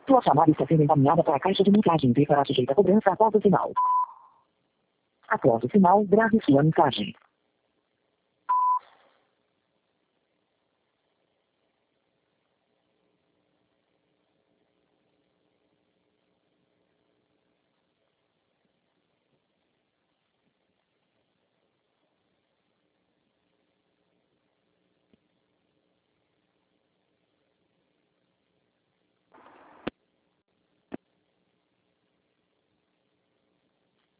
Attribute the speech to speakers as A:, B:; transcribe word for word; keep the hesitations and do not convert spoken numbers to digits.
A: Sua chamada está sendo encaminhada para a caixa de mensagem e será sujeita a cobrança após o sinal. Após o sinal, grave sua mensagem.